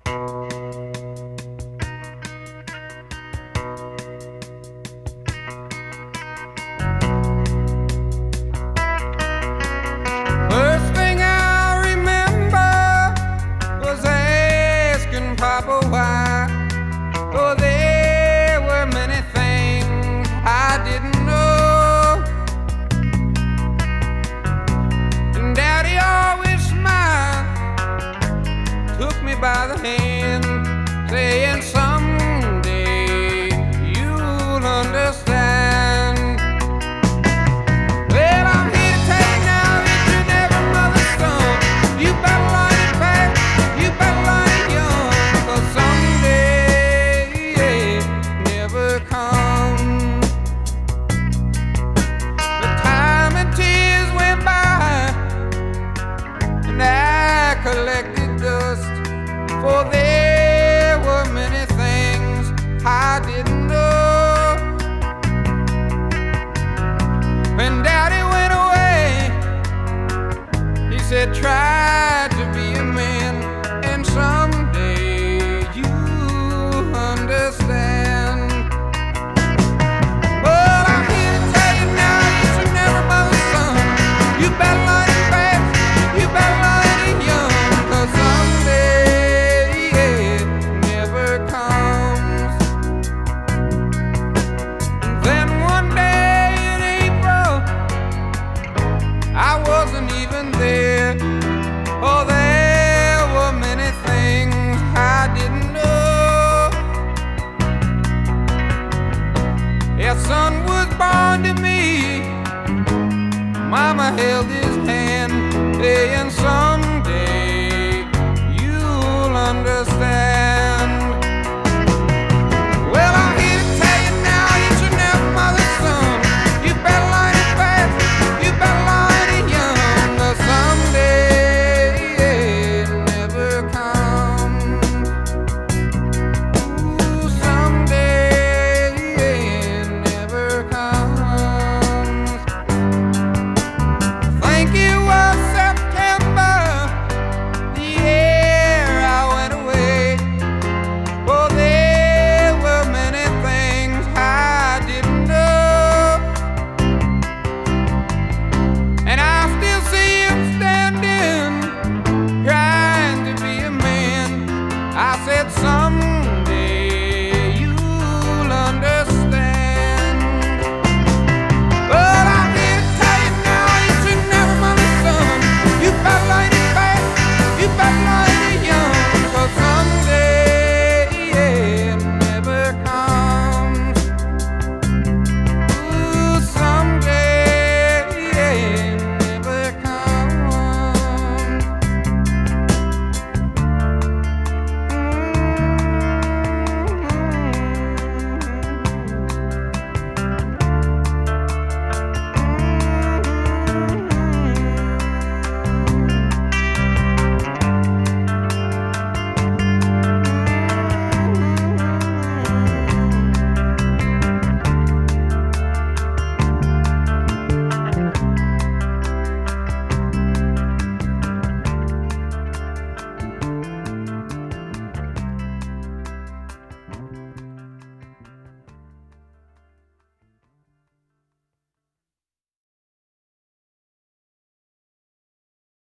First thing I remember was asking Papa why. Oh, there were many things I didn't know. And Daddy always smiled, took me by the hand, saying someday you'll understand. Well, I'm here to tell you now that you're never mother's son. You better learn it fast, you better learn it young, 'cause someday it never comes. The time and tears went by, and I collected dust, for there were many things I didn't know. When Daddy went away, he said, try to be a man, and someday you understand. But I'm here to tell you now that you're never mother's son. You better learn it fast, you better learn it young, 'cause someday it never comes. And then one day in April, I wasn't even there. Oh, there were many things I didn't know. A son was born to me. Mama held his hand, saying, son,